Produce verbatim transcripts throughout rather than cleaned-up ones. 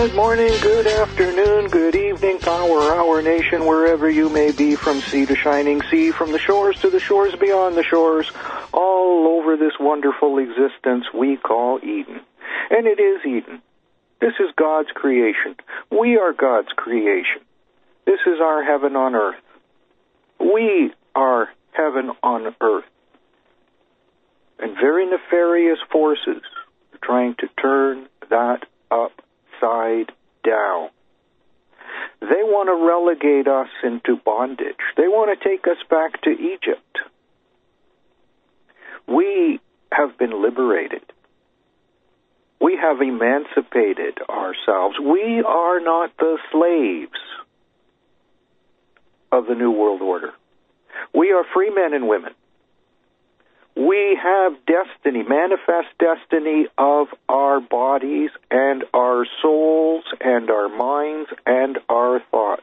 Good morning, good afternoon, good evening, Power Hour Nation, wherever you may be, from sea to shining sea, from the shores to the shores beyond the shores, all over this wonderful existence we call Eden. And it is Eden. This is God's creation. We are God's creation. This is our heaven on earth. We are heaven on earth. And very nefarious forces are trying to turn that upside down. They want to relegate us into bondage. They want to take us back to Egypt. We have been liberated. We have emancipated ourselves. We are not the slaves of the New World Order. We are free men and women. We have destiny, manifest destiny of our bodies and our souls and our minds and our thoughts.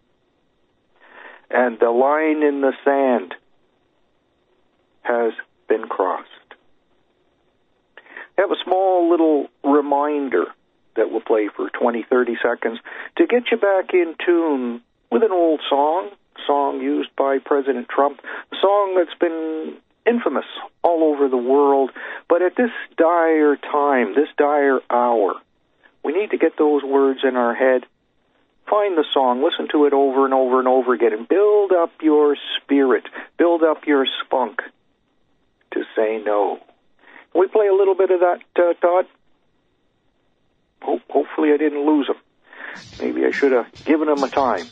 And the line in the sand has been crossed. I have a small little reminder that we'll play for twenty, thirty seconds to get you back in tune with an old song, song used by President Trump, a song that's been infamous all over the world. But at this dire time, this dire hour, we need to get those words in our head. Find the song, listen to it over and over and over again, and build up your spirit, build up your spunk to say no. Can we play a little bit of that, uh, Todd? Ho- hopefully I didn't lose him. Maybe I should have given him a time.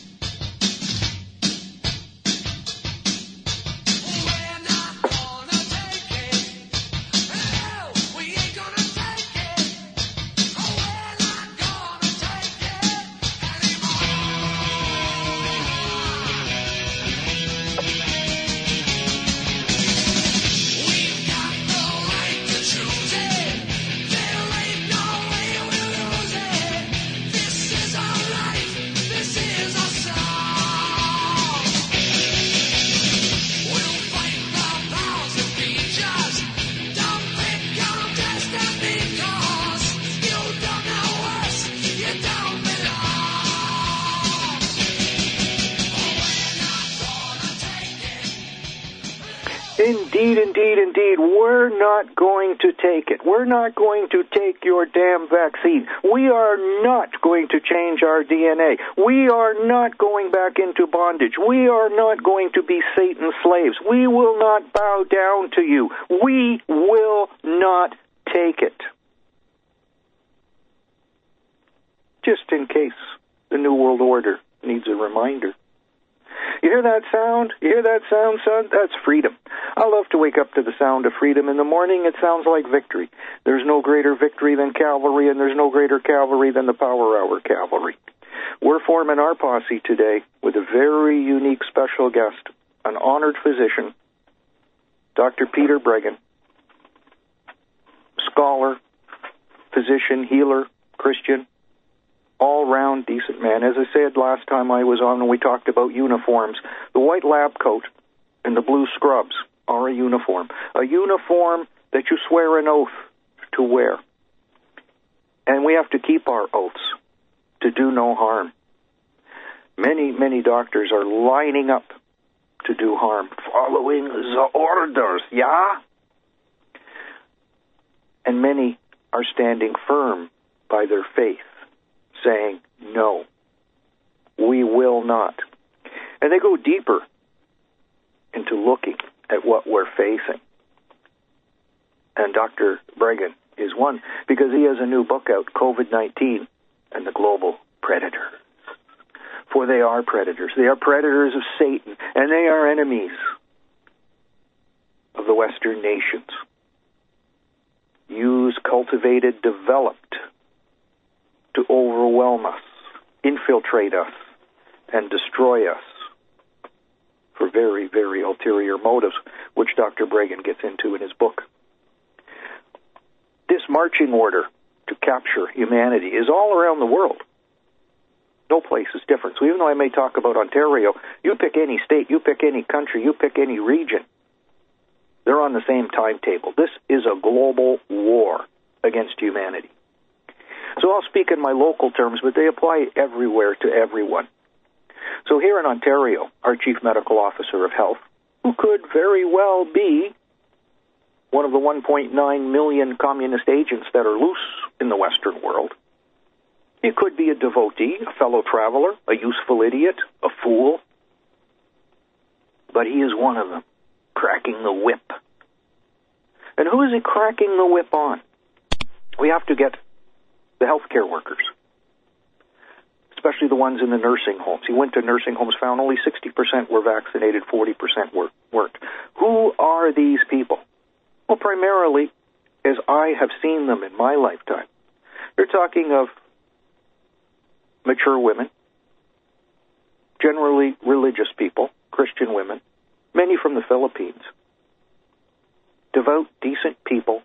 Indeed, indeed, indeed. We're not going to take it. We're not going to take your damn vaccine. We are not going to change our D N A. We are not going back into bondage. We are not going to be Satan's slaves. We will not bow down to you. We will not take it. Just in case the New World Order needs a reminder. You hear that sound? You hear that sound, son? That's freedom. I love to wake up to the sound of freedom. In the morning, it sounds like victory. There's no greater victory than cavalry, and there's no greater cavalry than the Power Hour Cavalry. We're forming our posse today with a very unique special guest, an honored physician, Doctor Peter Breggin, scholar, physician, healer, Christian, all-round decent man. As I said last time I was on when we talked about uniforms, the white lab coat and the blue scrubs are a uniform. A uniform that you swear an oath to wear. And we have to keep our oaths to do no harm. Many, many doctors are lining up to do harm, following the orders, yeah? And many are standing firm by their faith, saying, no, we will not. And they go deeper into looking at what we're facing. And Doctor Breggin is one, because he has a new book out, COVID nineteen and the Global Predators. For they are predators. They are predators of Satan, and they are enemies of the Western nations. Used, cultivated, developed to overwhelm us, infiltrate us, and destroy us for very, very ulterior motives, which Doctor Breggin gets into in his book. This marching order to capture humanity is all around the world. No place is different. So even though I may talk about Ontario, you pick any state, you pick any country, you pick any region, they're on the same timetable. This is a global war against humanity. So I'll speak in my local terms, but they apply everywhere to everyone. So here in Ontario, our Chief Medical Officer of Health, who could very well be one of the one point nine million communist agents that are loose in the Western world. He could be a devotee, a fellow traveler, a useful idiot, a fool. But he is one of them, cracking the whip. And who is he cracking the whip on? We have to get the healthcare workers, especially the ones in the nursing homes. He went to nursing homes, found only sixty percent were vaccinated, forty percent were, weren't. Who are these people? Well, primarily, as I have seen them in my lifetime, you're talking of mature women, generally religious people, Christian women, many from the Philippines, devout, decent people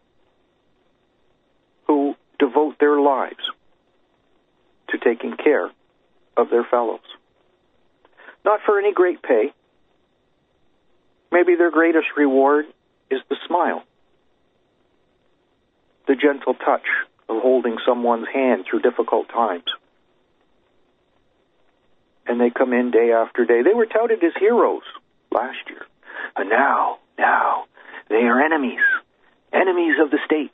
who devote their lives to taking care of their fellows. Not for any great pay. Maybe their greatest reward is the smile, the gentle touch of holding someone's hand through difficult times. And they come in day after day. They were touted as heroes last year. And now, now, they are enemies, enemies of the state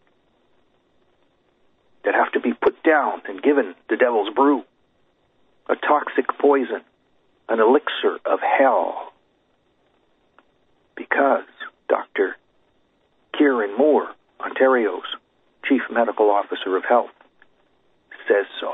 that have to be put down and given the devil's brew, a toxic poison, an elixir of hell. Because Doctor Kieran Moore, Ontario's Chief Medical Officer of Health, says so.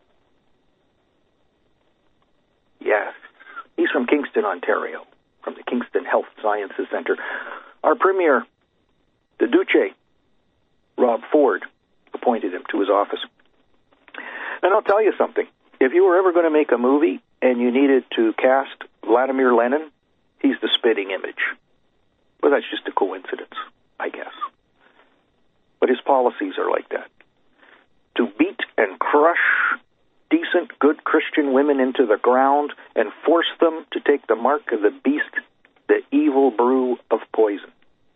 Yes, he's from Kingston, Ontario, from the Kingston Health Sciences Centre. Our Premier, the Duce, Rob Ford, appointed him to his office. And I'll tell you something. If you were ever going to make a movie and you needed to cast Vladimir Lenin, he's the spitting image. Well, that's just a coincidence, I guess. But his policies are like that. To beat and crush decent, good Christian women into the ground and force them to take the mark of the beast, the evil brew of poison.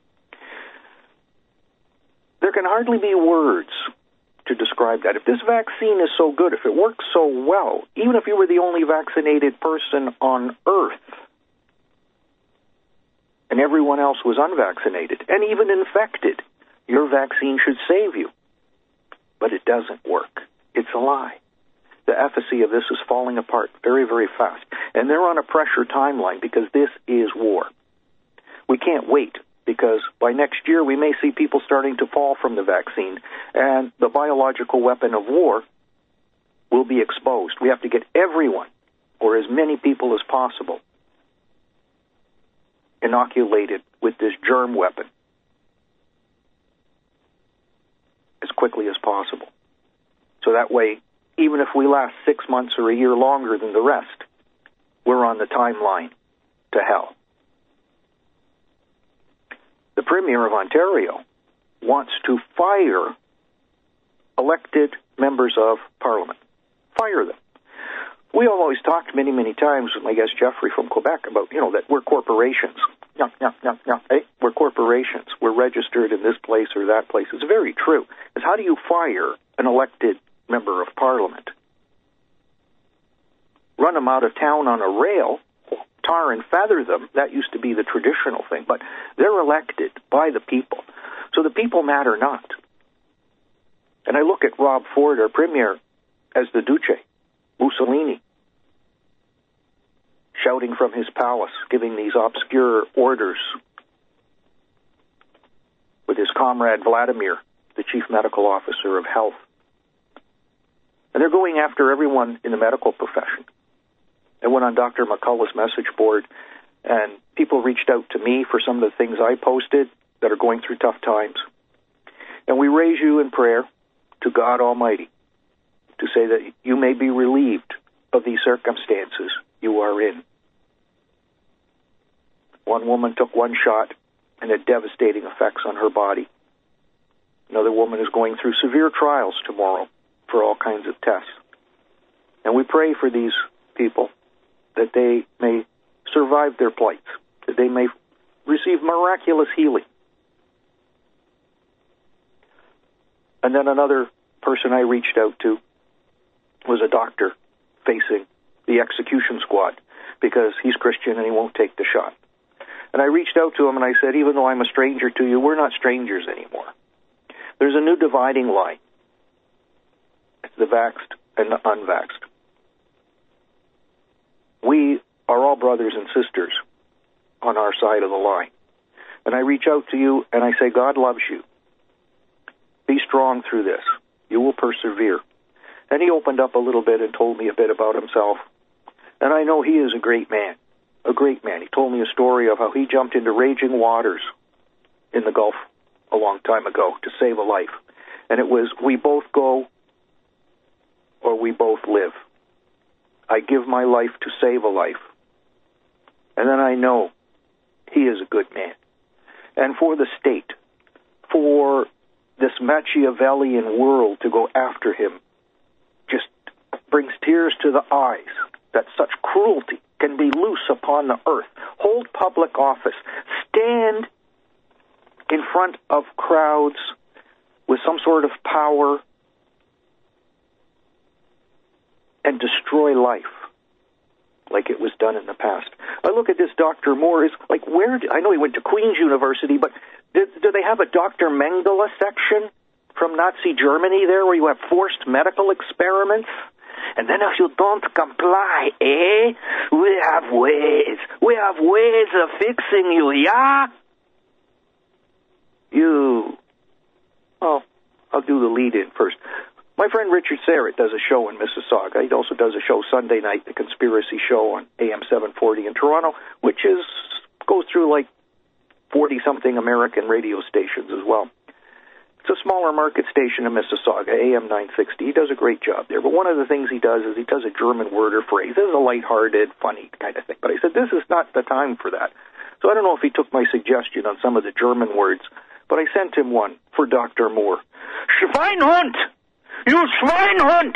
There can hardly be words to describe that. If this vaccine is so good, if it works so well, even if you were the only vaccinated person on Earth, and everyone else was unvaccinated, and even infected, your vaccine should save you. But it doesn't work. It's a lie. The efficacy of this is falling apart very, very fast. And they're on a pressure timeline because this is war. We can't wait because by next year we may see people starting to fall from the vaccine, and the biological weapon of war will be exposed. We have to get everyone, or as many people as possible, inoculated with this germ weapon as quickly as possible. So that way, even if we last six months or a year longer than the rest, we're on the timeline to hell. The Premier of Ontario wants to fire elected members of Parliament. Fire them. We have always talked many, many times with my guest Jeffrey from Quebec about, you know, that we're corporations. No, no, no, no. Hey, we're corporations. We're registered in this place or that place. It's very true. It's how do you fire an elected member of Parliament? Run them out of town on a rail, tar and feather them. That used to be the traditional thing. But they're elected by the people. So the people matter not. And I look at Rob Ford, our Premier, as the Duce, Mussolini, shouting from his palace, giving these obscure orders with his comrade Vladimir, the Chief Medical Officer of Health. And they're going after everyone in the medical profession. I went on Doctor McCullough's message board, and people reached out to me for some of the things I posted that are going through tough times. And we raise you in prayer to God Almighty to say that you may be relieved of these circumstances you are in. One woman took one shot and had devastating effects on her body. Another woman is going through severe trials tomorrow for all kinds of tests. And we pray for these people that they may survive their plights, that they may receive miraculous healing. And then another person I reached out to was a doctor facing the execution squad because he's Christian and he won't take the shot. And I reached out to him and I said, even though I'm a stranger to you, we're not strangers anymore. There's a new dividing line. It's the vaxxed and the unvaxxed. We are all brothers and sisters on our side of the line. And I reach out to you and I say, God loves you. Be strong through this. You will persevere. And he opened up a little bit and told me a bit about himself. And I know he is a great man, a great man. He told me a story of how he jumped into raging waters in the Gulf a long time ago to save a life. And it was, we both go or we both live. I give my life to save a life. And then I know he is a good man. And for the state, for this Machiavellian world to go after him, just brings tears to the eyes that such cruelty can be loose upon the earth. Hold public office. Stand in front of crowds with some sort of power and destroy life like it was done in the past. I look at this Doctor Moore, is like, where, did, I know he went to Queen's University, but do, do they have a Doctor Mengele section from Nazi Germany there where you have forced medical experiments? And then if you don't comply, eh, we have ways. We have ways of fixing you, yeah? You, oh, I'll do the lead-in first. My friend Richard Serrett does a show in Mississauga. He also does a show Sunday night, The Conspiracy Show on A M seven forty in Toronto, which is goes through like forty-something American radio stations as well. It's a smaller market station in Mississauga, A M nine sixty. He does a great job there. But one of the things he does is he does a German word or phrase. This is a lighthearted, funny kind of thing. But I said, this is not the time for that. So I don't know if he took my suggestion on some of the German words, but I sent him one for Doctor Moore. Schweinhund! You Schweinhund!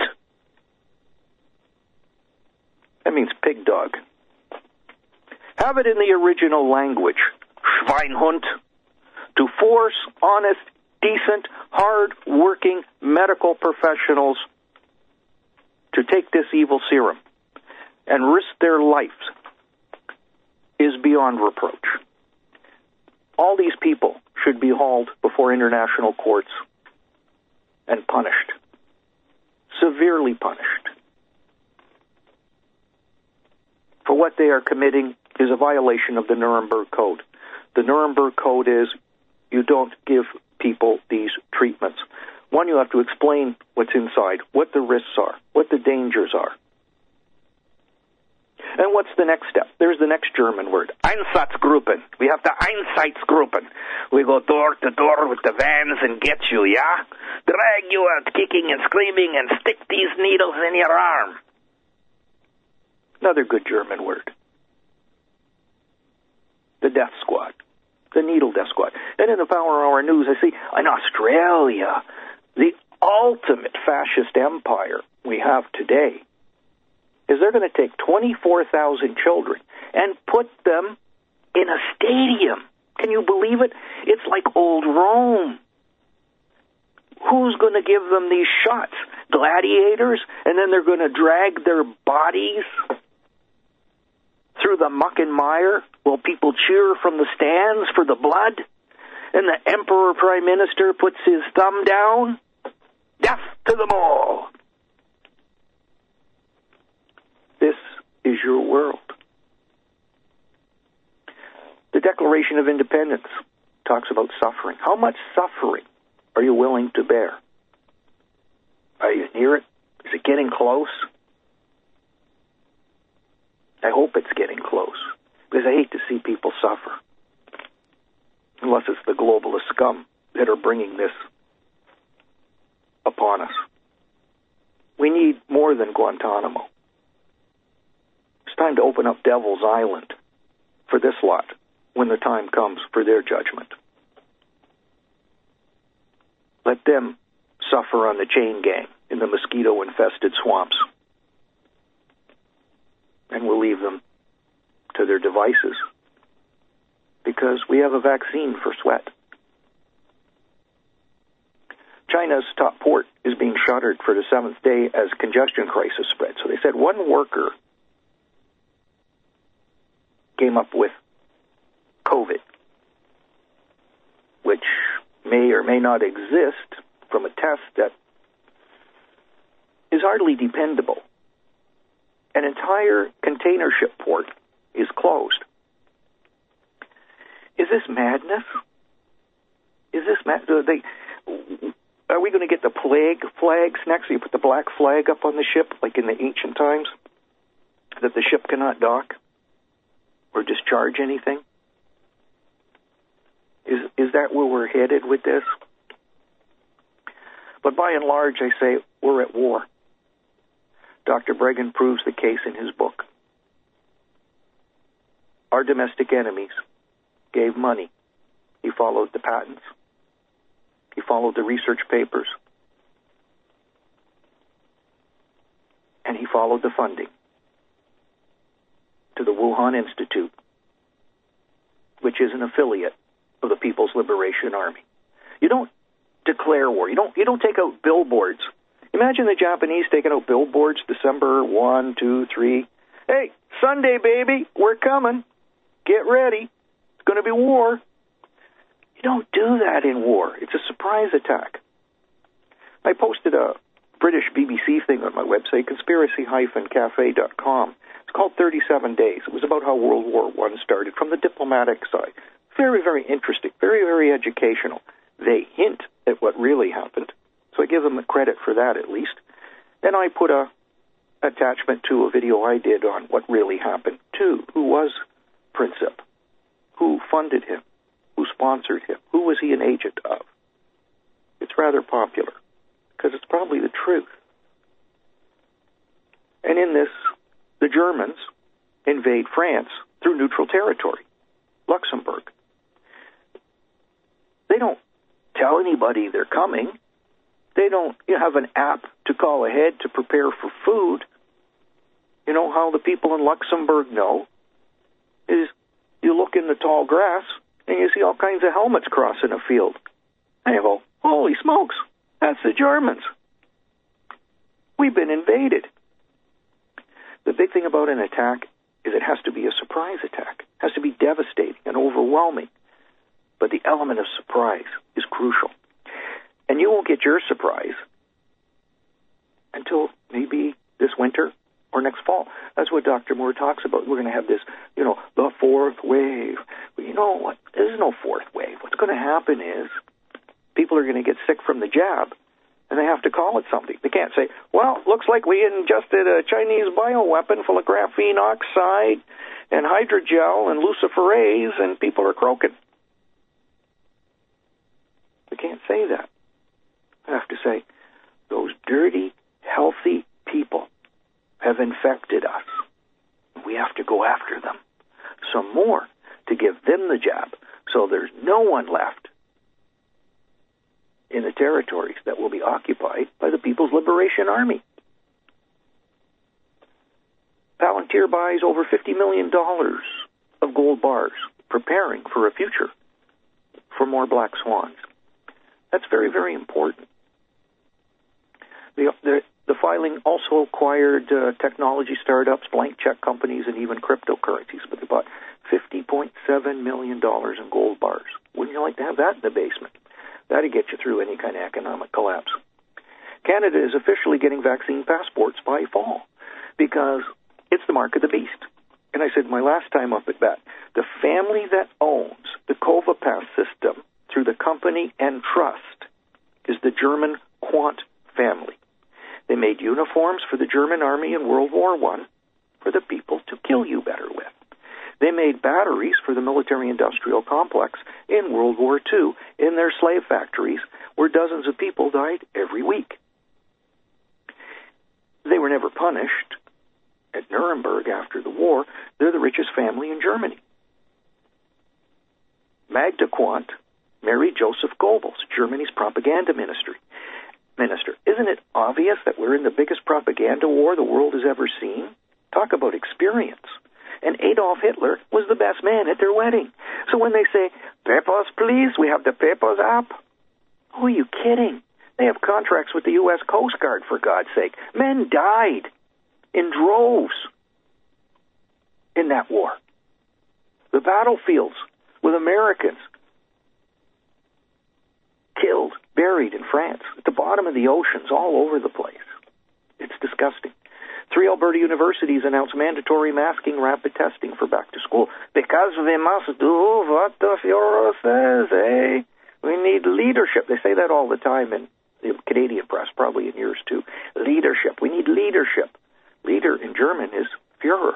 That means pig dog. Have it in the original language. Schweinhund. To force honest, decent, hard-working medical professionals to take this evil serum and risk their lives is beyond reproach. All these people should be hauled before international courts and punished. Severely punished. For what they are committing is a violation of the Nuremberg Code. The Nuremberg Code is you don't give people these treatments. One, you have to explain what's inside, what the risks are, what the dangers are. And what's the next step? There's the next German word, Einsatzgruppen. We have the Einsatzgruppen. We go door to door with the vans and get you, yeah? Drag you out kicking and screaming and stick these needles in your arm. Another good German word. The Death Squad. The Needle Death Squad. And in the Power Hour News, I see in Australia, the ultimate fascist empire we have today, is they're going to take twenty-four thousand children and put them in a stadium. Can you believe it? It's like old Rome. Who's going to give them these shots? Gladiators? And then they're going to drag their bodies through the muck and mire while people cheer from the stands for the blood? And the Emperor Prime Minister puts his thumb down? Death to them all. This is your world. The Declaration of Independence talks about suffering. How much suffering are you willing to bear? Are you near it? Is it getting close? I hope it's getting close, because I hate to see people suffer, unless it's the globalist scum that are bringing this upon us. We need more than Guantanamo. It's time to open up Devil's Island for this lot when the time comes for their judgment. Let them suffer on the chain gang in the mosquito-infested swamps. And we'll leave them to their devices, because we have a vaccine for sweat. China's top port is being shuttered for the seventh day as congestion crisis spread. So they said one worker came up with COVID, which may or may not exist from a test that is hardly dependable. An entire container ship port is closed. Is this madness? Is this mad? Do they, are we going to get the plague flags next? You put the black flag up on the ship, like in the ancient times, that the ship cannot dock or discharge anything? Is is that where we're headed with this? But by and large, I say we're at war. Doctor Breggin proves the case in his book. Our domestic enemies gave money. He followed the patents. He followed the research papers. And he followed the funding to the Wuhan Institute, which is an affiliate of the People's Liberation Army. You don't declare war. You don't, you don't take out billboards. Imagine the Japanese taking out billboards December first, two, three. Hey, Sunday, baby, we're coming. Get ready. It's going to be war. You don't do that in war. It's a surprise attack. I posted a British B B C thing on my website, conspiracy dash cafe dot com. It's called thirty-seven days. It was about how World War One started from the diplomatic side. Very, very interesting, very, very educational. They hint at what really happened, so I give them the credit for that at least. Then I put a attachment to a video I did on what really happened too. Who was Princip? Who funded him? Who sponsored him? Who was he an agent of? It's rather popular because it's probably the truth. And in this, the Germans invade France through neutral territory, Luxembourg. They don't tell anybody they're coming. They don't you know, have an app to call ahead to prepare for food. You know how the people in Luxembourg know? Is you look in the tall grass and you see all kinds of helmets crossing a field. And you go, holy smokes, that's the Germans. We've been invaded. The big thing about an attack is it has to be a surprise attack. It has to be devastating and overwhelming. But the element of surprise is crucial. And you won't get your surprise until maybe this winter or next fall. That's what Doctor Moore talks about. We're going to have this, you know, the fourth wave. But you know what? There's no fourth wave. What's going to happen is people are going to get sick from the jab, and they have to call it something. They can't say, well, looks like we ingested a Chinese bioweapon full of graphene oxide and hydrogel and luciferase, and people are croaking. They can't say that. I have to say, those dirty, healthy people have infected us. We have to go after them some more to give them the jab so there's no one left in the territories that will be occupied by the People's Liberation Army. Palantir buys over fifty million dollars of gold bars, preparing for a future for more black swans. That's very, very important. The, the, the filing also acquired uh, technology startups, blank check companies, and even cryptocurrencies, but they bought fifty point seven million dollars in gold bars. Wouldn't you like to have that in the basement? That'd get you through any kind of economic collapse. Canada is officially getting vaccine passports by fall because it's the mark of the beast. And I said my last time up at bat, the family that owns the Covapass system through the company and trust is the German Quant family. They made uniforms for the German army in World War One for the people to kill you better with. They made batteries for the military-industrial complex in World War Two in their slave factories where dozens of people died every week. They were never punished. At Nuremberg after the war, they're the richest family in Germany. Magda Quant married Joseph Goebbels, Germany's propaganda ministry. Minister. Isn't it obvious that we're in the biggest propaganda war the world has ever seen? Talk about experience. And Adolf Hitler was the best man at their wedding. So when they say, papers, please, we have the papers up. Who are you kidding? They have contracts with the U S Coast Guard, for God's sake. Men died in droves in that war. The battlefields with Americans killed, buried in France, at the bottom of the oceans, all over the place. It's disgusting. Three Alberta universities announced mandatory masking rapid testing for back to school because we must do what the Fuhrer says, eh? We need leadership. They say that all the time in the Canadian press, probably in yours too. Leadership. We need leadership. Leader in German is Führer.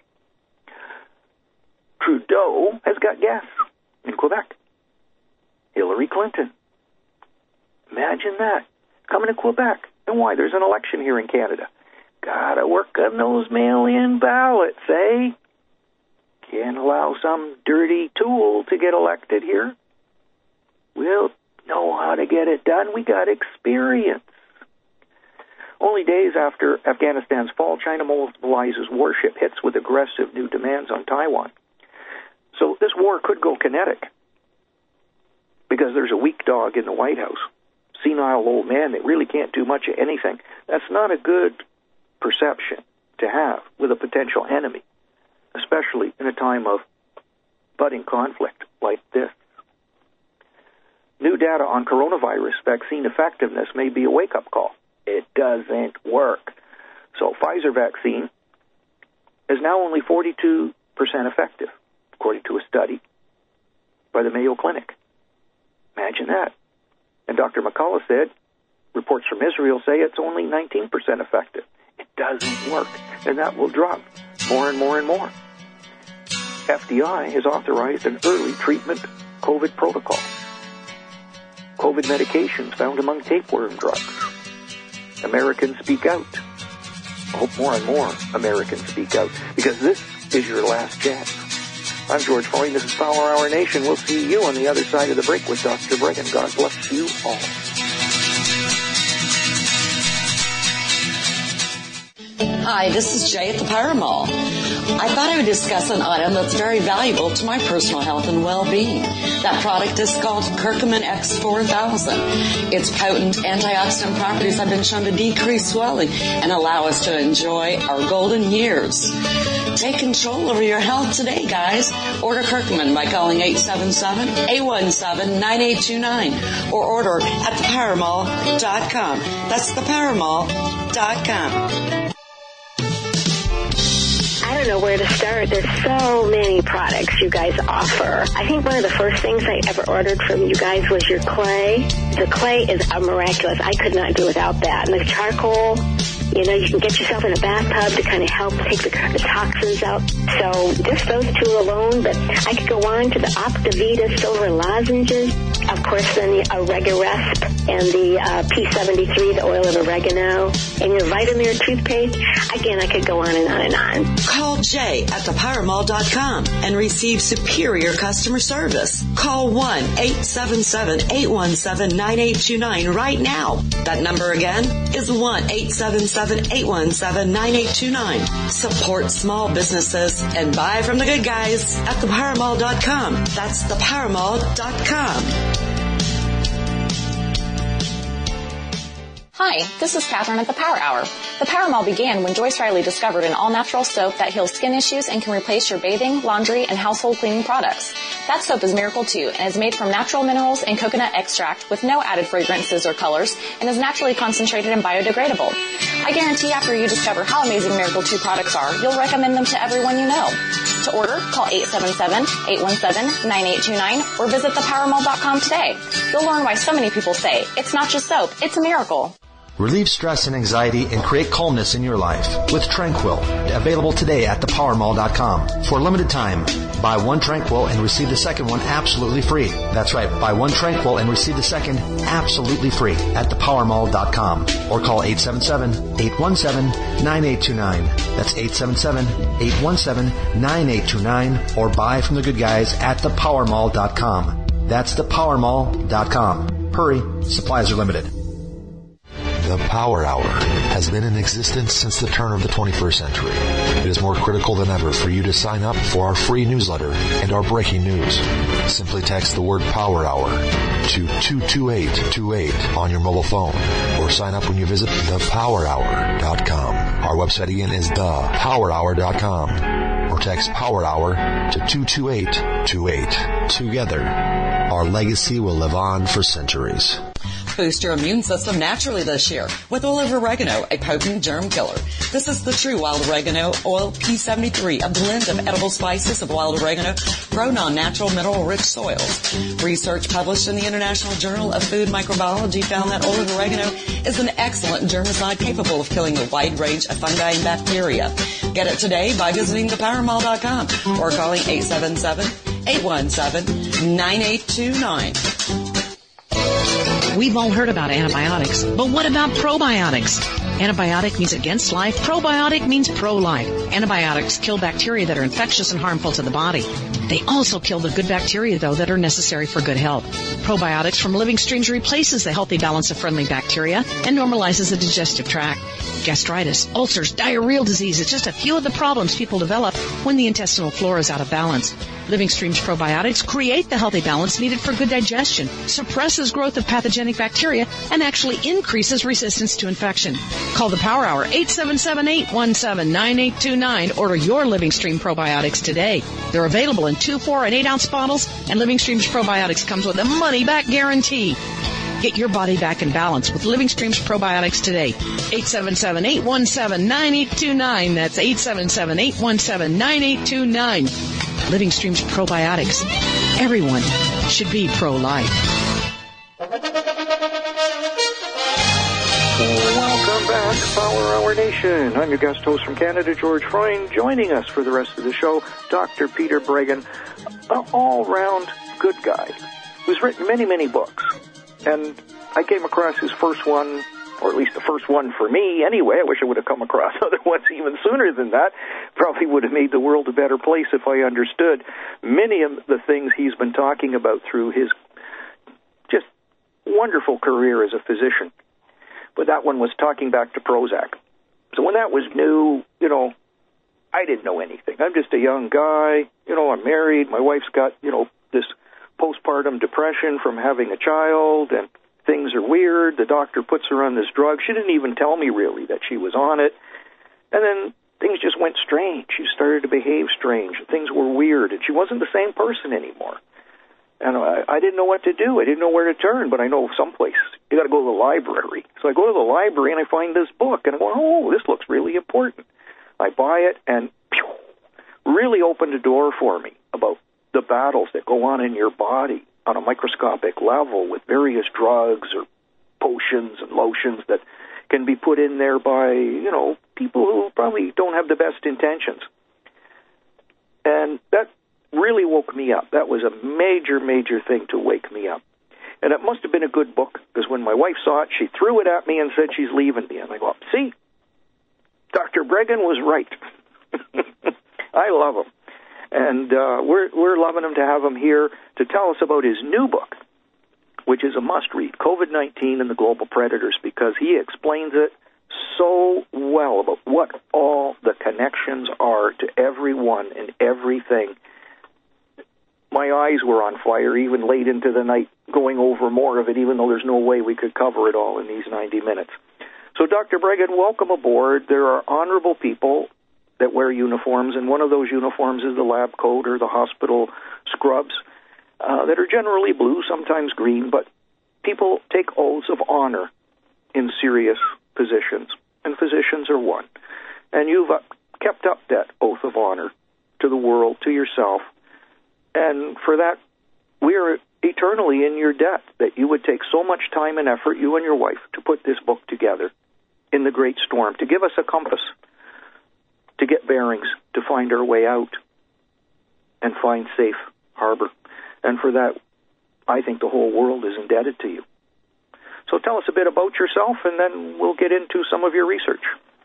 Trudeau has got gas in Quebec. Hillary Clinton. Imagine that. Coming to Quebec. And why? There's an election here in Canada. Gotta work on those mail-in ballots, eh? Can't allow some dirty tool to get elected here. We'll know how to get it done. We got experience. Only days after Afghanistan's fall, China mobilizes warship hits with aggressive new demands on Taiwan. So this war could go kinetic because there's a weak dog in the White House. Senile old man that really can't do much of anything. That's not a good perception to have with a potential enemy, especially in a time of budding conflict like this. New data on coronavirus vaccine effectiveness may be a wake-up call. It doesn't work. So Pfizer vaccine is now only forty-two percent effective, according to a study by the Mayo Clinic. Imagine that. And Doctor McCullough said, reports from Israel say it's only nineteen percent effective. It doesn't work, and that will drop more and more and more. F D I has authorized an early treatment COVID protocol. COVID medications found among tapeworm drugs. Americans speak out. I hope more and more Americans speak out, because this is your last chance. I'm George Foy. This is Power Hour Nation. We'll see you on the other side of the break with Doctor Bregan. God bless you all. Hi, this is Jay at the Power Mall. I thought I would discuss an item that's very valuable to my personal health and well-being. That product is called Curcumin X four thousand. Its potent antioxidant properties have been shown to decrease swelling and allow us to enjoy our golden years. Take control over your health today, guys. Order Curcumin by calling eight seven seven, eight one seven, nine eight two nine or order at the power mall dot com. That's the power mall dot com. I don't know where to start. There's so many products you guys offer. I think one of the first things I ever ordered from you guys was your clay. The clay is miraculous. I could not do without that. And the charcoal, you know, you can get yourself in a bathtub to kind of help take the, the toxins out. So just those two alone, but I could go on to the Optivita silver lozenges. Of course, then the Oregaresp and the uh, P seventy-three, the oil of oregano, and your Vitamir toothpaste. Again, I could go on and on and on. Call Jay at the power mall dot com and receive superior customer service. Call one eight seven seven, eight one seven, nine eight two nine right now. That number again is one eight seven seven, eight one seven, nine eight two nine. Support small businesses and buy from the good guys at the power mall dot com. That's the power mall dot com. Hi, this is Catherine at the Power Hour. The Power Mall began when Joyce Riley discovered an all-natural soap that heals skin issues and can replace your bathing, laundry, and household cleaning products. That soap is Miracle two and is made from natural minerals and coconut extract with no added fragrances or colors and is naturally concentrated and biodegradable. I guarantee after you discover how amazing Miracle two products are, you'll recommend them to everyone you know. To order, call eight seven seven, eight one seven, nine eight two nine or visit the power mall dot com today. You'll learn why so many people say, it's not just soap, it's a miracle. Relieve stress and anxiety and create calmness in your life with Tranquil, available today at the power mall dot com. For a limited time, buy one Tranquil and receive the second one absolutely free. That's right, buy one Tranquil and receive the second absolutely free at the power mall dot com or call eight seven seven, eight one seven, nine eight two nine. That's eight seven seven, eight one seven, nine eight two nine or buy from the good guys at the power mall dot com. That's the power mall dot com. Hurry, supplies are limited. The Power Hour has been in existence since the turn of the twenty-first century. It is more critical than ever for you to sign up for our free newsletter and our breaking news. Simply text the word Power Hour to two two eight two eight on your mobile phone or sign up when you visit the power hour dot com. Our website again is the power hour dot com or text Power Hour to two two eight two eight. Together, our legacy will live on for centuries. Boost your immune system naturally this year with oil of oregano, a potent germ killer. This is the true wild oregano oil P seventy-three, a blend of edible spices of wild oregano grown on natural mineral-rich soils. Research published in the International Journal of Food Microbiology found that oil of oregano is an excellent germicide capable of killing a wide range of fungi and bacteria. Get it today by visiting the power mall dot com or calling eight seven seven, eight one seven, nine eight two nine. We've all heard about antibiotics, but what about probiotics? Antibiotic means against life. Probiotic means pro-life. Antibiotics kill bacteria that are infectious and harmful to the body. They also kill the good bacteria, though, that are necessary for good health. Probiotics from Living Streams replaces the healthy balance of friendly bacteria and normalizes the digestive tract. Gastritis, ulcers, diarrheal disease is just a few of the problems people develop when the intestinal flora is out of balance. Living Streams probiotics create the healthy balance needed for good digestion, suppresses growth of pathogenic bacteria, and actually increases resistance to infection. Call the Power Hour, eight seven seven, eight one seven, nine eight two nine. Order your Living Stream probiotics today. They're available in two, four, and eight ounce bottles, and Living Streams probiotics comes with a money-back guarantee. Get your body back in balance with Living Streams probiotics today. eight seven seven, eight one seven, nine eight two nine. That's eight seven seven, eight one seven, nine eight two nine. Living Streams probiotics. Everyone should be pro-life. Welcome back, Power Hour Nation. I'm your guest host from Canada, George Freund. Joining us for the rest of the show, Doctor Peter Breggin, an all-round good guy who's written many, many books. And I came across his first one, or at least the first one for me anyway. I wish I would have come across other ones even sooner than that. Probably would have made the world a better place if I understood many of the things he's been talking about through his just wonderful career as a physician. But that one was talking back to Prozac. So when that was new, you know, I didn't know anything. I'm just a young guy. You know, I'm married. My wife's got, you know, this postpartum depression from having a child, and things are weird. The doctor puts her on this drug. She didn't even tell me really that she was on it. And then things just went strange. She started to behave strange. Things were weird, and she wasn't the same person anymore. And I, I didn't know what to do. I didn't know where to turn, but I know someplace. You got to go to the library. So I go to the library, and I find this book, and I go, oh, this looks really important. I buy it, and pew, really opened a door for me about the battles that go on in your body on a microscopic level with various drugs or potions and lotions that can be put in there by, you know, people who probably don't have the best intentions. And that really woke me up. That was a major, major thing to wake me up. And it must have been a good book, because when my wife saw it, she threw it at me and said she's leaving me. And I go, see, Doctor Breggin was right. I love him. And uh, we're we're loving him to have him here to tell us about his new book, which is a must-read, COVID nineteen and the Global Predators, because he explains it so well about what all the connections are to everyone and everything. My eyes were on fire even late into the night going over more of it, even though there's no way we could cover it all in these ninety minutes. So, Doctor Breggin, welcome aboard. There are honorable people that wear uniforms, and one of those uniforms is the lab coat or the hospital scrubs uh, that are generally blue, sometimes green, but people take oaths of honor in serious positions, and physicians are one. And you've uh, kept up that oath of honor to the world, to yourself, and for that, we are eternally in your debt that you would take so much time and effort, you and your wife, to put this book together in the great storm, to give us a compass, to get bearings, to find our way out and find safe harbor. And for that, I think the whole world is indebted to you. So tell us a bit about yourself, and then we'll get into some of your research.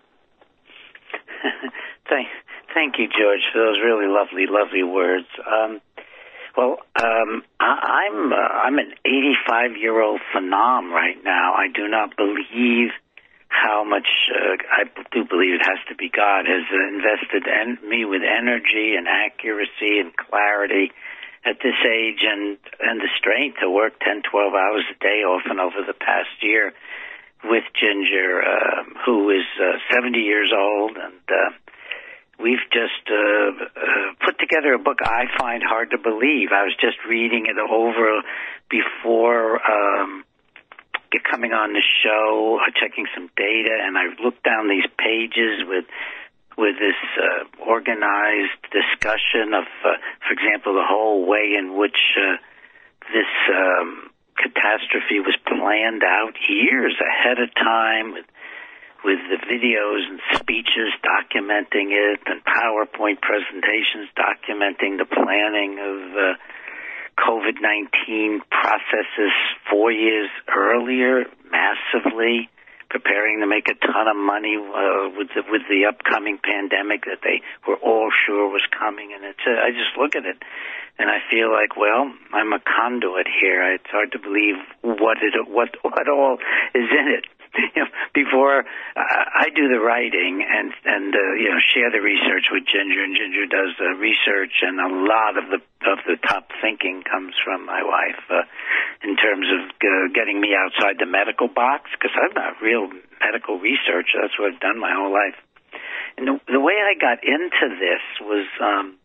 thank, thank you, George, for those really lovely, lovely words. Um, well, um, I, I'm uh, I'm an eighty-five-year-old phenom right now. I do not believe how much uh, I do believe it has to be God has uh, invested en- me with energy and accuracy and clarity at this age, and, and the strength to work ten, twelve hours a day often over the past year with Ginger, uh, who is uh, seventy years old, and uh, we've just uh, uh, put together a book I find hard to believe. I was just reading it over before um, coming on the show, uh, checking some data, and I looked down these pages with with this uh, organized discussion of, uh, for example, the whole way in which uh, this um, catastrophe was planned out years ahead of time, with with the videos and speeches documenting it, and PowerPoint presentations documenting the planning of uh, COVID nineteen processes four years earlier, massively preparing to make a ton of money uh, with the, with the upcoming pandemic that they were all sure was coming. And it's, uh, I just look at it and I feel like, well, I'm a conduit here. It's hard to believe what it, what what all is in it. You know, before uh, I do the writing and and uh, you know, share the research with Ginger, and Ginger does the research, and a lot of the of the top thinking comes from my wife uh, in terms of uh, getting me outside the medical box, because I'm not real medical research. That's what I've done my whole life. And the, the way I got into this was um,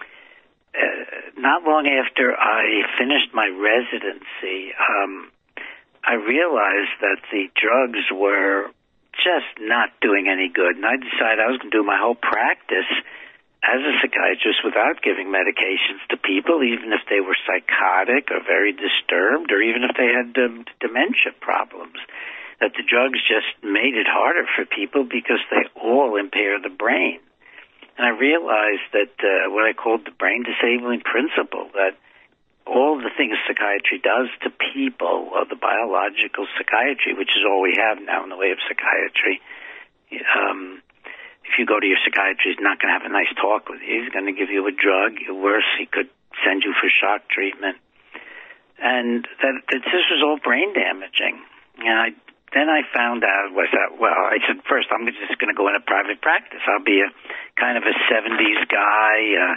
uh, not long after I finished my residency. Um, I realized that the drugs were just not doing any good, and I decided I was going to do my whole practice as a psychiatrist without giving medications to people, even if they were psychotic or very disturbed, or even if they had um, dementia problems. That the drugs just made it harder for people because they all impair the brain. And I realized that uh, what I called the brain disabling principle, that all the things psychiatry does to people, or the biological psychiatry, which is all we have now in the way of psychiatry. Um, if you go to your psychiatrist, he's not going to have a nice talk with you. He's going to give you a drug. Worse, he could send you for shock treatment. And that, that this was all brain damaging. And I, then I found out, was that, well, I said, first, I'm just going to go into private practice. I'll be a kind of a seventies guy, uh,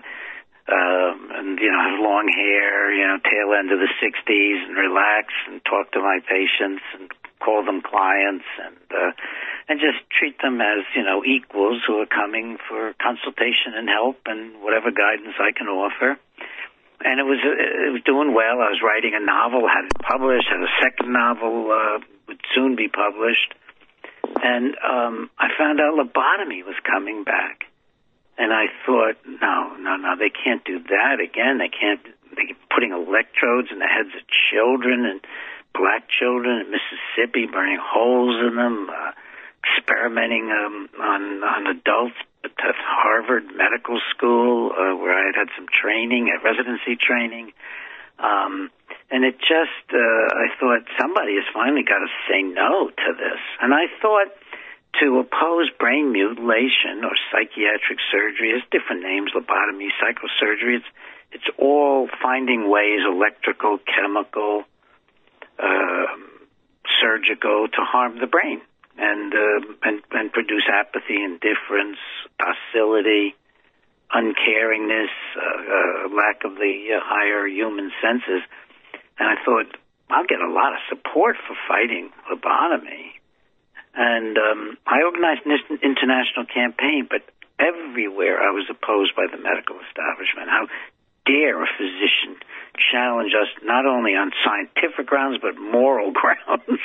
Um, and, you know, have long hair, you know, tail end of the sixties, and relax and talk to my patients and call them clients, and uh, and just treat them as, you know, equals who are coming for consultation and help and whatever guidance I can offer. And it was it was doing well. I was writing a novel, had it published, had a second novel, uh, would soon be published. And um, I found out lobotomy was coming back. And I thought, no, no, no, they can't do that again. They can't, they're putting electrodes in the heads of children, and black children in Mississippi, burning holes in them, uh, experimenting um, on, on adults at Harvard Medical School, uh, where I had had some training, uh, residency training. Um, and it just, uh, I thought, somebody has finally got to say no to this. And I thought, to oppose brain mutilation or psychiatric surgery, has different names, lobotomy, psychosurgery. It's, it's all finding ways, electrical, chemical, uh, surgical, to harm the brain and, uh, and, and produce apathy, indifference, docility, uncaringness, uh, uh, lack of the uh, higher human senses. And I thought, I'll get a lot of support for fighting lobotomy. And um, I organized an international campaign, but everywhere I was opposed by the medical establishment. How dare a physician challenge us not only on scientific grounds, but moral grounds?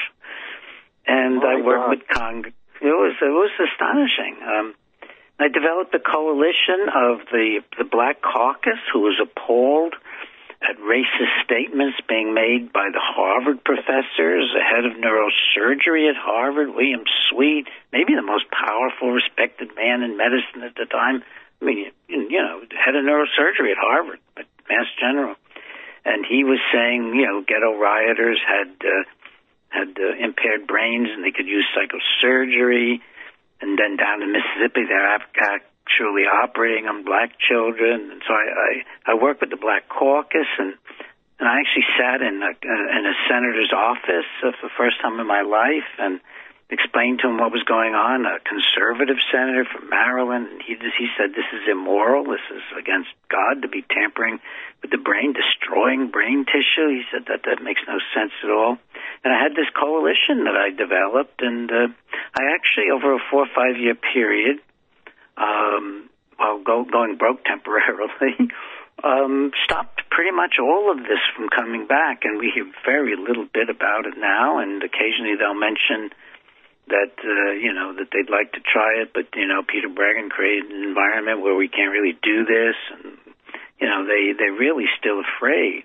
And oh I worked God. with Congress. It was, it was astonishing. Um, I developed a coalition of the, the Black Caucus, who was appalled at racist statements being made by the Harvard professors, the head of neurosurgery at Harvard, William Sweet, maybe the most powerful, respected man in medicine at the time. I mean, you know, head of neurosurgery at Harvard, but Mass General. And he was saying, you know, ghetto rioters had uh, had uh, impaired brains and they could use psychosurgery. And then down in Mississippi, they're actually operating on black children. And so I, I, I worked with the Black Caucus, and and I actually sat in a, in a senator's office uh, for the first time in my life, and explained to him what was going on, a conservative senator from Maryland. And he, he said, this is immoral. This is against God to be tampering with the brain, destroying brain tissue. He said that that makes no sense at all. And I had this coalition that I developed, and uh, I actually, over a four or five-year period, um, while go, going broke temporarily, um, stopped pretty much all of this from coming back. And we hear very little bit about it now, and occasionally they'll mention that, uh, you know, that they'd like to try it, but, you know, Peter Breggin created an environment where we can't really do this, and, you know, they, they're really still afraid.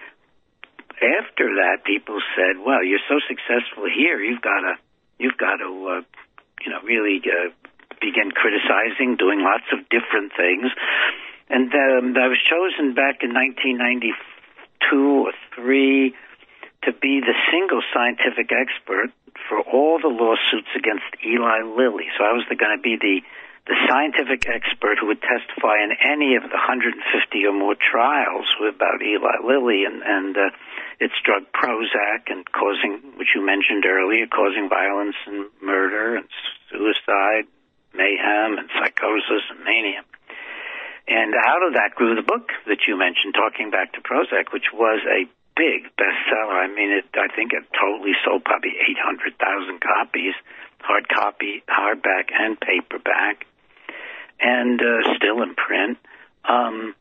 After that, people said, well, you're so successful here, you've got to, you've got to, uh, you know, really uh, begin criticizing, doing lots of different things. And um, I was chosen back in nineteen ninety-two or three to be the single scientific expert for all the lawsuits against Eli Lilly. So I was going to be the, the scientific expert who would testify in any of the one hundred fifty or more trials about Eli Lilly and, and uh, its drug Prozac, and causing, which you mentioned earlier, causing violence and murder and suicide, mayhem and psychosis and mania. And out of that grew the book that you mentioned, Talking Back to Prozac, which was a big bestseller. I mean, it, I think it totally sold probably eight hundred thousand copies, hard copy, hardback, and paperback, and uh, still in print. Um,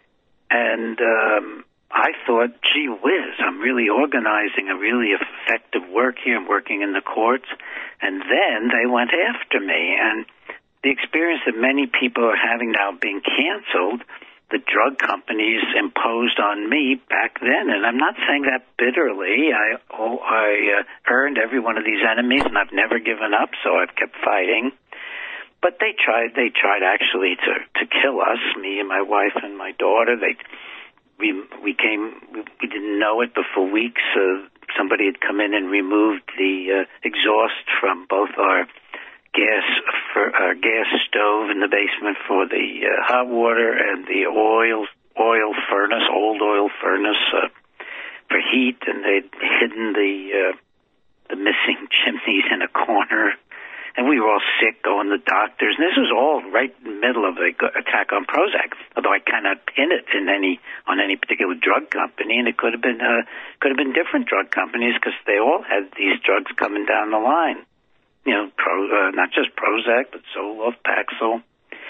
and um, I thought, gee whiz, I'm really organizing a really effective work here. I'm working in the courts. And then they went after me. And the experience that many people are having now being canceled, the drug companies imposed on me back then. And I'm not saying that bitterly. I oh, I uh, earned every one of these enemies, and I've never given up, so I've kept fighting. But they tried They tried actually to, to kill us, me and my wife and my daughter. They we we came we, we didn't know it, but for weeks uh, somebody had come in and removed the uh, exhaust from both our gas for our gas stove in the basement for the uh, hot water, and the oil oil furnace, old oil furnace uh, for heat, and they'd hidden the uh, the missing chimneys in a corner, and we were all sick, going to doctors. And this was all right in the middle of the attack on Prozac, although I cannot pin it in any on any particular drug company, and it could have been uh, could have been different drug companies, because they all had these drugs coming down the line. You know, pro, uh, not just Prozac, but Zoloft, Paxil.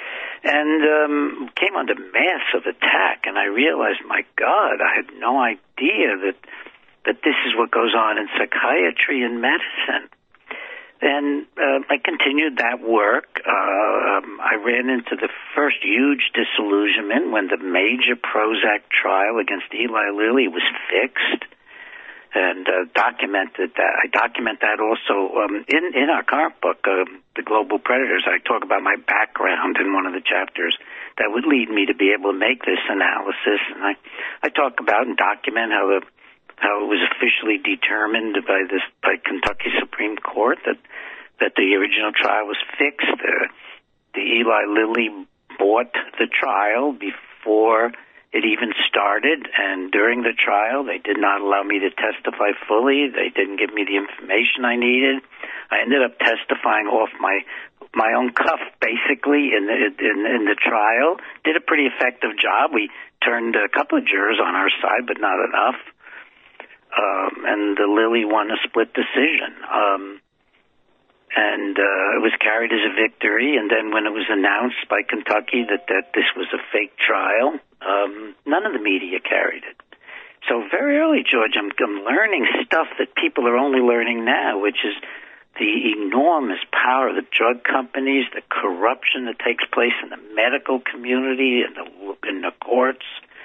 And um, came under massive attack, and I realized, my God, I had no idea that that this is what goes on in psychiatry and medicine. And uh, I continued that work. Uh, um, I ran into the first huge disillusionment when the major Prozac trial against Eli Lilly was fixed. And uh, documented that. I document that also um, in in our current book, uh, The Global Predators. I talk about my background in one of the chapters that would lead me to be able to make this analysis. And I, I talk about and document how the how it was officially determined by this by Kentucky Supreme Court that that the original trial was fixed. Uh, the Eli Lilly bought the trial before it even started, and during the trial, they did not allow me to testify fully. They didn't give me the information I needed. I ended up testifying off my my own cuff, basically, in the in, in the trial. Did a pretty effective job. We turned a couple of jurors on our side, but not enough. Um, and the Lilly won a split decision. Um, and uh, it was carried as a victory. And then when it was announced by Kentucky that, that this was a fake trial, um, none of the media carried it. So very early, George, I'm, I'm learning stuff that people are only learning now, which is the enormous power of the drug companies, the corruption that takes place in the medical community, in the, in the courts.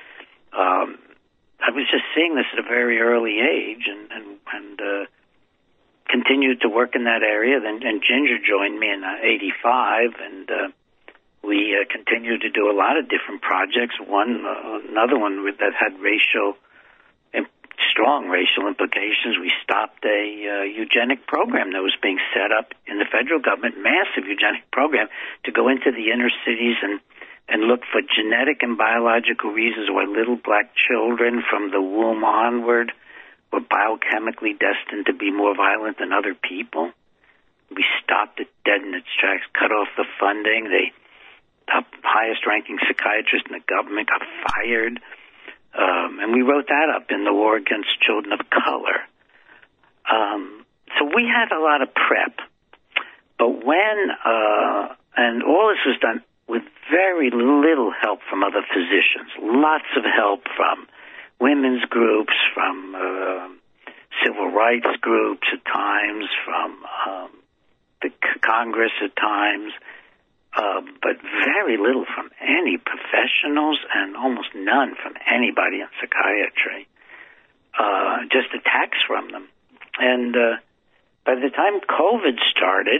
Um, I was just seeing this at a very early age, and and, and uh, continued to work in that area. Then and Ginger joined me in uh, eighty-five, and uh, we uh, continued to do a lot of different projects. One, uh, another one with, that had racial, imp- strong racial implications. We stopped a uh, eugenic program that was being set up in the federal government, massive eugenic program, to go into the inner cities and and look for genetic and biological reasons why little black children from the womb onward were biochemically destined to be more violent than other people. we stopped it dead in its tracks, cut off the funding. The highest-ranking psychiatrist in the government got fired. Um, and we wrote that up in the War Against Children of Color. Um, so we had a lot of prep. But when, uh, and all this was done with very little help from other physicians, lots of help from women's groups, from uh, civil rights groups at times, from um, the Congress at times, uh, but very little from any professionals and almost none from anybody in psychiatry, uh, just attacks from them. And uh, by the time COVID started,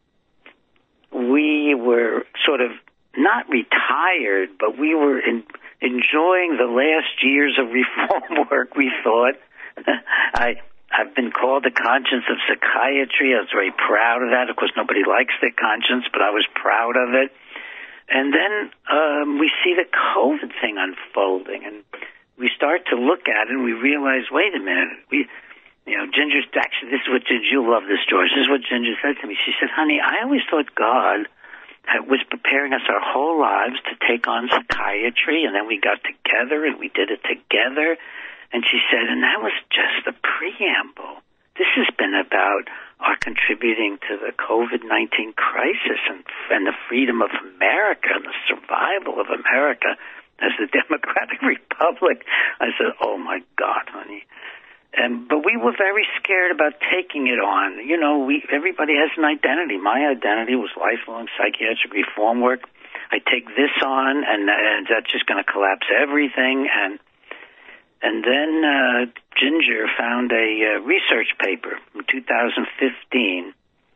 we were sort of not retired, but we were in, enjoying the last years of reform work, we thought. I, I've been called the conscience of psychiatry. I was very proud of that. Of course, nobody likes their conscience, but I was proud of it. And then um, we see the COVID thing unfolding, and we start to look at it, and we realize, wait a minute, we... You know, Ginger, actually, this is what Ginger, you'll love this story. This is what Ginger said to me. She said, honey, I always thought God was preparing us our whole lives to take on psychiatry, and then we got together and we did it together. And she said, and that was just the preamble. This has been about our contributing to the COVID nineteen crisis and, and the freedom of America and the survival of America as a democratic republic. I said, oh, my God, honey. And, but we were very scared about taking it on. You know, we everybody has an identity. My identity was lifelong psychiatric reform work. I take this on, and, and that's just going to collapse everything. And and then uh, Ginger found a uh, research paper in two thousand fifteen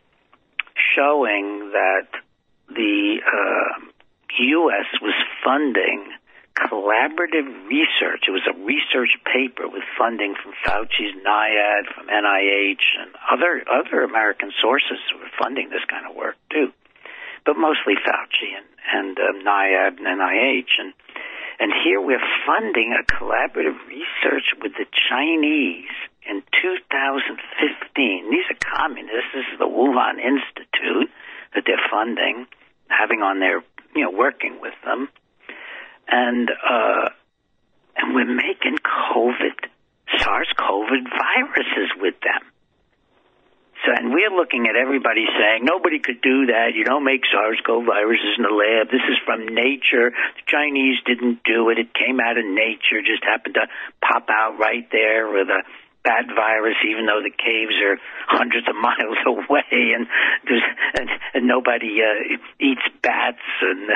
showing that the uh, U S was funding collaborative research. It was a research paper with funding from Fauci's NIAID, from N I H, and other other American sources were funding this kind of work too, but mostly Fauci and, and um, NIAID and N I H. And and here we're funding a collaborative research with the Chinese in two thousand fifteen. These are communists. This is the Wuhan Institute that they're funding, having on their, you know, working with them. And uh, and we're making COVID, SARS-CoV viruses with them. So, and we're looking at everybody saying, nobody could do that. You don't make SARS-CoV viruses in the lab. This is from nature. The Chinese didn't do it. It came out of nature, just happened to pop out right there with a bad virus, even though the caves are hundreds of miles away, and there's and, and nobody uh, eats bats and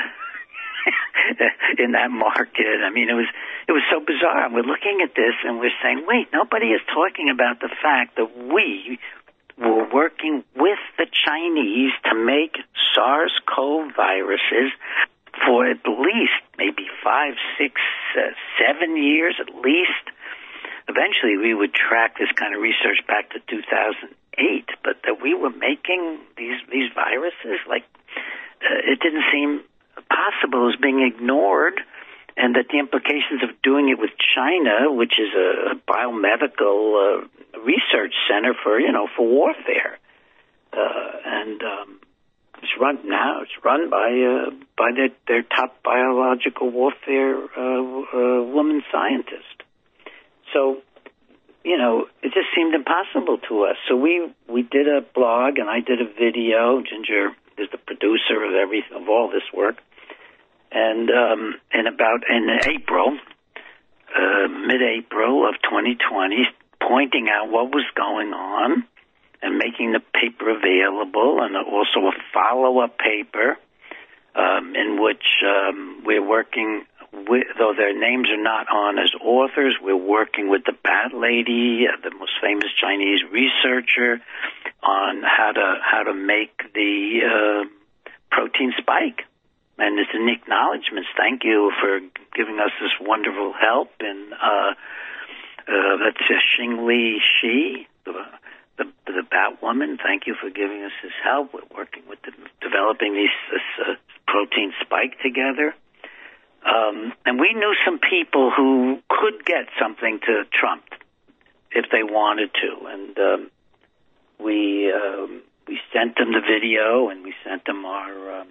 in that market. I mean, it was it was so bizarre. And we're looking at this and we're saying, wait, nobody is talking about the fact that we were working with the Chinese to make SARS-CoV viruses for at least maybe five, six, uh, seven years at least. Eventually, we would track this kind of research back to two thousand eight, but that we were making these these viruses, like uh, it didn't seem possible, as being ignored, and that the implications of doing it with China, which is a biomedical uh, research center for, you know, for warfare, uh, and um, it's run now. It's run by uh, by their, their top biological warfare uh, uh, woman scientist. So, you know, it just seemed impossible to us. So we we did a blog, and I did a video. Ginger is the producer of every of all this work. And um, in about in April, uh, mid-April of twenty twenty, pointing out what was going on and making the paper available, and also a follow-up paper um, in which um, we're working with, though their names are not on as authors, we're working with the Bat Lady, uh, the most famous Chinese researcher, on how to how to make the uh, protein spike. And it's an acknowledgement. Thank you for giving us this wonderful help. And uh, uh, that's uh, Xingli Shi, the, the the Batwoman. Thank you for giving us this help. We're working with the, developing these this uh, protein spike together. Um, and we knew some people who could get something to Trump if they wanted to. And um, we um, we sent them the video, and we sent them our um,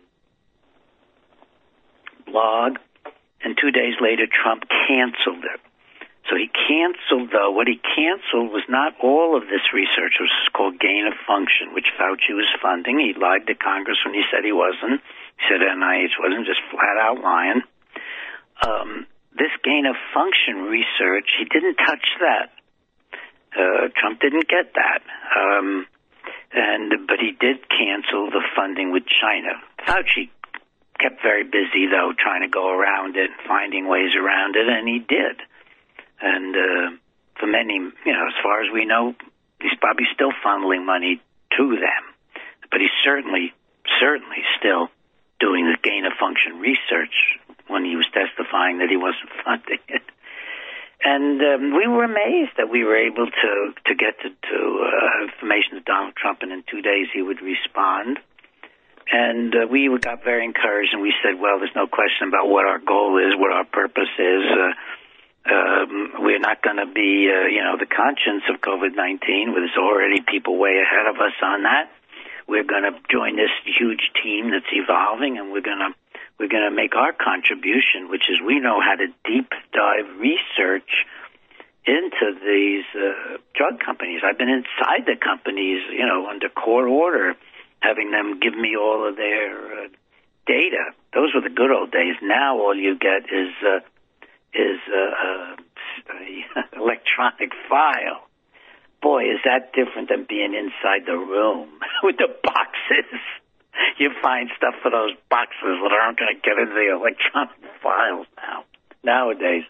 blog, and two days later, Trump canceled it. So he canceled, though, what he canceled was not all of this research. It was called gain of function, which Fauci was funding. He lied to Congress when he said he wasn't. He said N I H wasn't, just flat-out lying. Um, this gain of function research, he didn't touch that. Uh, Trump didn't get that. Um, and but he did cancel the funding with China. Fauci kept very busy, though, trying to go around it, finding ways around it, and he did. And uh, for many, you know, as far as we know, he's probably still funneling money to them. But he's certainly, certainly still doing the gain-of-function research when he was testifying that he wasn't funding it. And um, we were amazed that we were able to, to get to, to uh, information to Donald Trump, and in two days he would respond. And uh, we got very encouraged, and we said, well, there's no question about what our goal is, what our purpose is. Uh, Um, we're not going to be, uh, you know, the conscience of COVID nineteen. There's already people way ahead of us on that. We're going to join this huge team that's evolving, and we're going to we're going to make our contribution, which is we know how to deep dive research into these uh, drug companies. I've been inside the companies, you know, under court order, having them give me all of their uh, data. Those were the good old days. Now all you get is uh, is a, a, a electronic file. Boy, is that different than being inside the room with the boxes. You find stuff for those boxes that aren't going to get into the electronic files now, nowadays.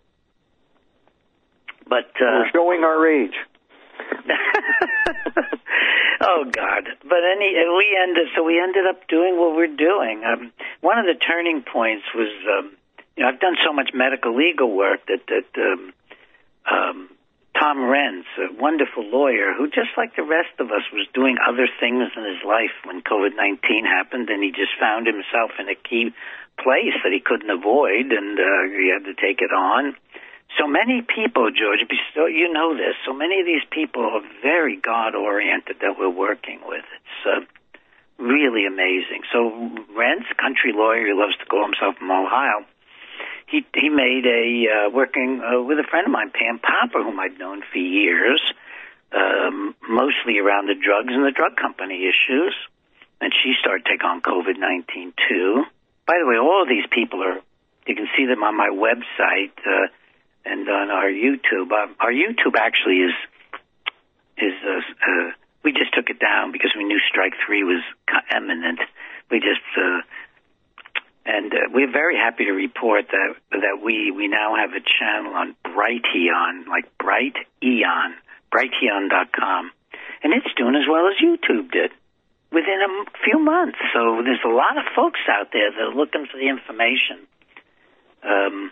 But uh, we're showing our age. Oh God! But any we ended so we ended up doing what we're doing. Um, one of the turning points was. Um, You know, I've done so much medical legal work that, that um, um, Tom Renz, a wonderful lawyer who, just like the rest of us, was doing other things in his life when COVID nineteen happened, and he just found himself in a key place that he couldn't avoid, and uh, he had to take it on. So many people, George, you know this, so many of these people are very God-oriented that we're working with. It's uh, really amazing. So Renz, country lawyer, he loves to call himself from Ohio, He he made a, uh, working uh, with a friend of mine, Pam Popper, whom I'd known for years, um, mostly around the drugs and the drug company issues. And she started to take on COVID nineteen, too. By the way, all of these people are, you can see them on my website uh, and on our YouTube. Um, our YouTube actually is, is uh, uh, we just took it down because we knew Strike Three was imminent. We just... Uh, And uh, we're very happy to report that that we, we now have a channel on Brighteon, like Brighteon, Brighteon dot com. And it's doing as well as YouTube did within a few months. So there's a lot of folks out there that are looking for the information. Um,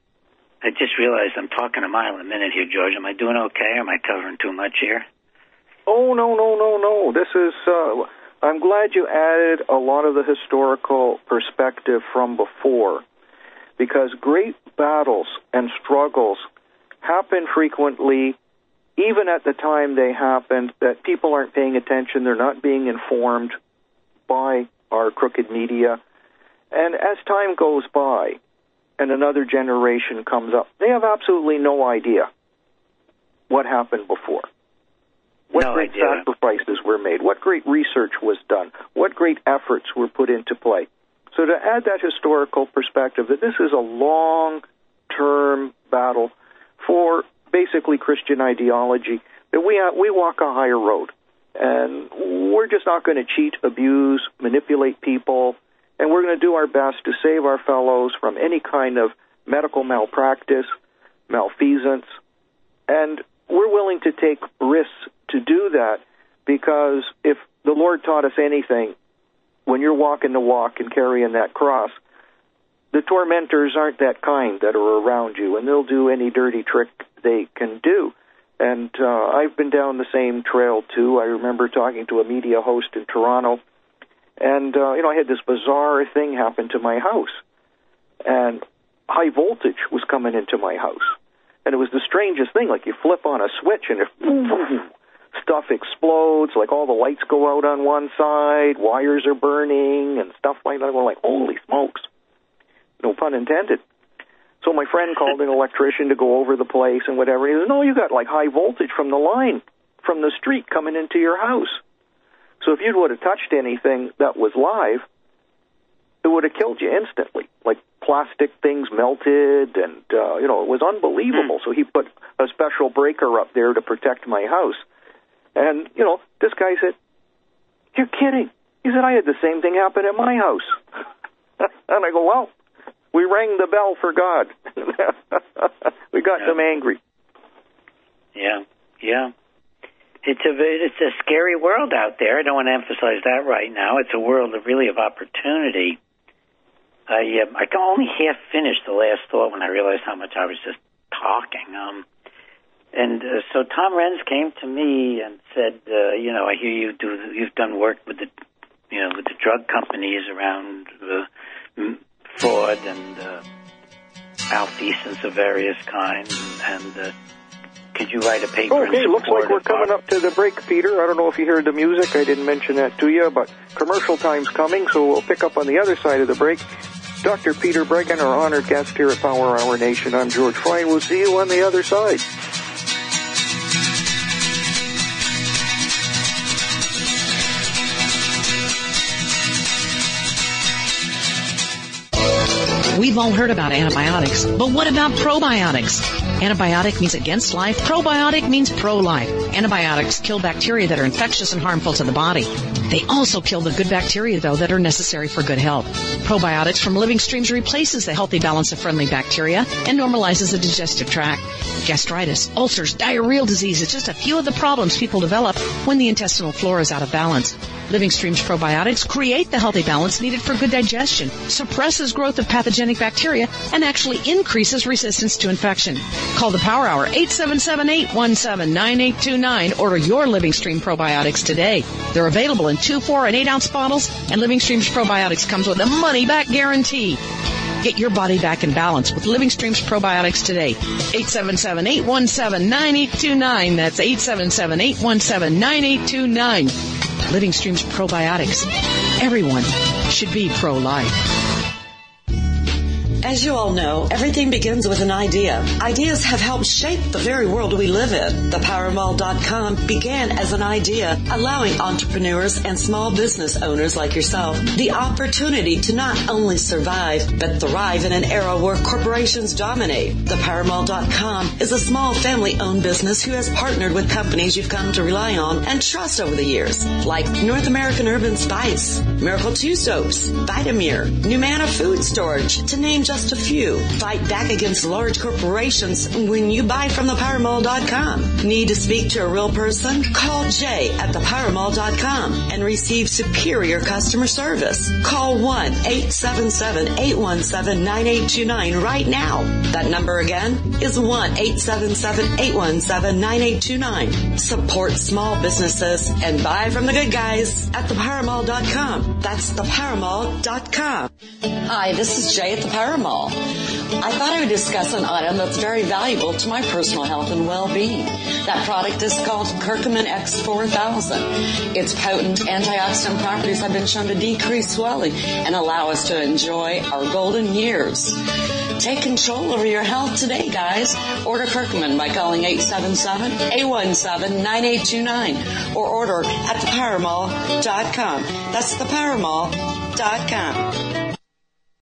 I just realized I'm talking a mile a minute here, George. Am I doing okay, or am I covering too much here? Oh, no, no, no, no. This is... Uh... I'm glad you added a lot of the historical perspective from before, because great battles and struggles happen frequently, even at the time they happened, that people aren't paying attention, they're not being informed by our crooked media. And as time goes by and another generation comes up, they have absolutely no idea what happened before. What no great idea. sacrifices were made, what great research was done, what great efforts were put into play. So to add that historical perspective, that this is a long-term battle for basically Christian ideology, that we uh, we walk a higher road. And we're just not going to cheat, abuse, manipulate people, and we're going to do our best to save our fellows from any kind of medical malpractice, malfeasance, and we're willing to take risks to do that, because if the Lord taught us anything, when you're walking the walk and carrying that cross, the tormentors aren't that kind that are around you, and they'll do any dirty trick they can do. And uh, I've been down the same trail, too. I remember talking to a media host in Toronto, and, uh, you know, I had this bizarre thing happen to my house, and high voltage was coming into my house. And it was the strangest thing, like you flip on a switch and it stuff explodes, like all the lights go out on one side, wires are burning, and stuff like that. We're like, holy smokes. No pun intended. So my friend called an electrician to go over the place and whatever. He said, no, you got like high voltage from the line, from the street coming into your house. So if you would have touched anything that was live, it would have killed you instantly. Like plastic things melted, and, uh, you know, it was unbelievable. Mm. So he put a special breaker up there to protect my house. And, you know, this guy said, you're kidding. He said, I had the same thing happen at my house. And I go, well, we rang the bell for God. We got yeah. them angry. Yeah, yeah. It's a it's a scary world out there. I don't want to emphasize that right now. It's a world of really of opportunity. I um, I can only half finish the last thought when I realized how much I was just talking. Um, and uh, so Tom Renz came to me and said, uh, you know, I hear you do you've done work with the you know with the drug companies around uh, fraud and uh, malfeasance of various kinds, and, and uh, could you write a paper? Okay, looks like we're coming up to the break, Peter. I don't know if you heard the music. I didn't mention that to you, but commercial time's coming, so we'll pick up on the other side of the break. Doctor Peter Breggin, our honored guest here at Power Hour Nation. I'm George Fry. We'll see you on the other side. We've all heard about antibiotics, but what about probiotics? Antibiotic means against life. Probiotic means pro-life. Antibiotics kill bacteria that are infectious and harmful to the body. They also kill the good bacteria, though, that are necessary for good health. Probiotics from Living Streams replaces the healthy balance of friendly bacteria and normalizes the digestive tract. Gastritis, ulcers, diarrheal disease is just a few of the problems people develop when the intestinal flora is out of balance. Living Streams probiotics create the healthy balance needed for good digestion, suppresses growth of pathogenic bacteria, and actually increases resistance to infection. Call the Power Hour, eight seven seven, eight one seven, nine eight two nine. Order your Living Stream probiotics today. They're available in two, four, and eight ounce bottles, and Living Streams probiotics comes with a money-back guarantee. Get your body back in balance with Living Streams probiotics today. eight seven seven, eight one seven, nine eight two nine. That's eight seven seven, eight one seven, nine eight two nine. Living Streams probiotics. Everyone should be pro-life. As you all know, everything begins with an idea. Ideas have helped shape the very world we live in. The power mall dot com began as an idea, allowing entrepreneurs and small business owners like yourself the opportunity to not only survive, but thrive in an era where corporations dominate. The power mall dot com is a small family-owned business who has partnered with companies you've come to rely on and trust over the years, like North American Urban Spice, Miracle two Soaps, Vitamir, Numana Food Storage, to name just Just a few. Fight back against large corporations when you buy from the power mall dot com. Need to speak to a real person? Call Jay at the power mall dot com and receive superior customer service. Call one, eight seven seven, eight one seven, nine eight two nine right now. That number again is one, eight seven seven, eight one seven, nine eight two nine. Support small businesses and buy from the good guys at the power mall dot com. That's the power mall dot com. Hi, this is Jay at the Power Mall. I thought I would discuss an item that's very valuable to my personal health and well-being. That product is called Curcumin X four thousand. Its potent antioxidant properties have been shown to decrease swelling and allow us to enjoy our golden years. Take control over your health today, guys. Order Curcumin by calling eight seven seven, eight one seven, nine eight two nine or order at the power mall dot com. That's the power mall dot com.